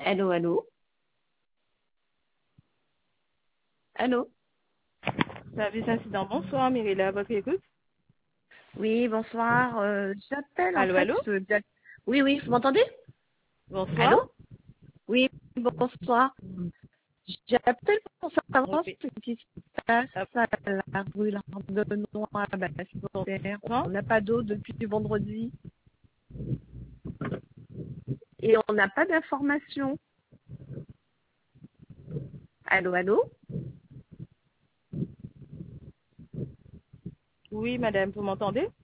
Allô, allô? Allô? Service incident, bonsoir, Myriam, à votre écoute. Oui, bonsoir. J'appelle en Allô, fait. allô? Oui, oui, vous m'entendez? Bonsoir. Allô? Oui, bonsoir. J'appelle pour savoir Oui. ce qui se passe Ah, à la rue Lardenois à Basse-Terre. bonsoir. On n'a pas d'eau depuis vendredi et on n'a pas d'informations. Allô, allô? Oui, madame, vous m'entendez?